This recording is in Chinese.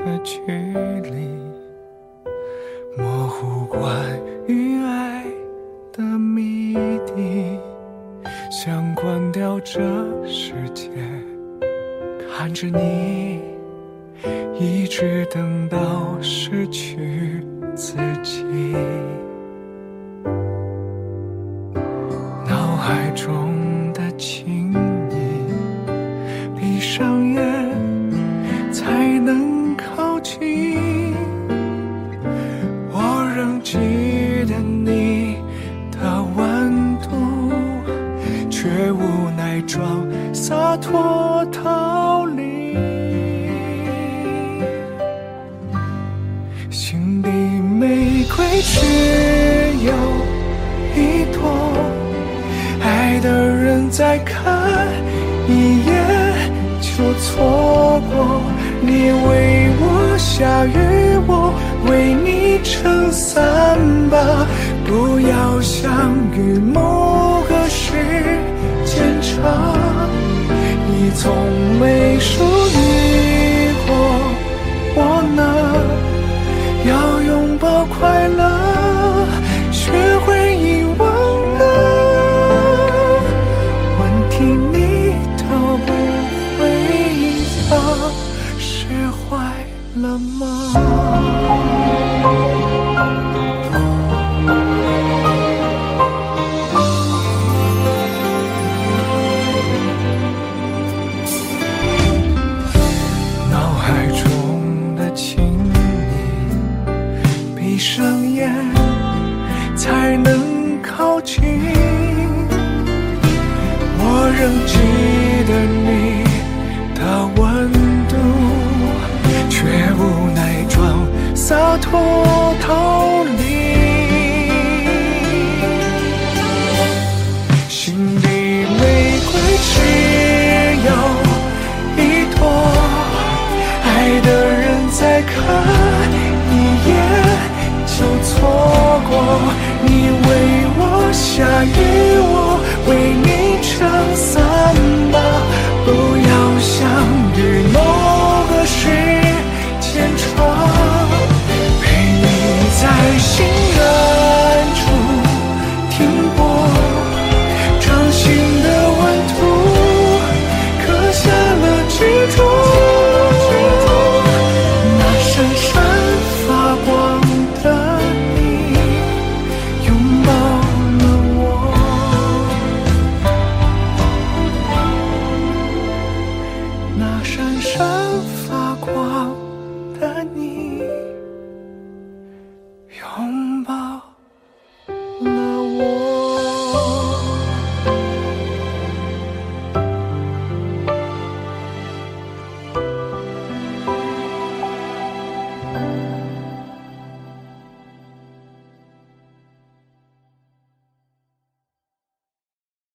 的距离，模糊关于爱的谜底，想关掉这世界，看着你一直等到失去自己。脑海中的情谊，闭上眼才能靠近。我仍记得你的温度，却无奈装洒脱逃离。心底玫瑰只有一朵，爱的人再看一眼就错过。你为我下雨，我为你撑伞吧，不要相遇某个时间差。你从没属于过我呢，要拥抱快乐，学会遗忘了，问题你都不回答，释怀了吗？脑海中的情谊，闭上眼才能靠近。我仍记得你的温度，却无奈装洒脱逃离。心底玫瑰只有一朵，爱的人再看一眼就错过。你为我下雨，我为你撑伞吧，不要相遇某个时间差，陪你在心远处停泊，掌心的温度刻下了执着。那闪闪发光的你拥抱了我，那闪闪发光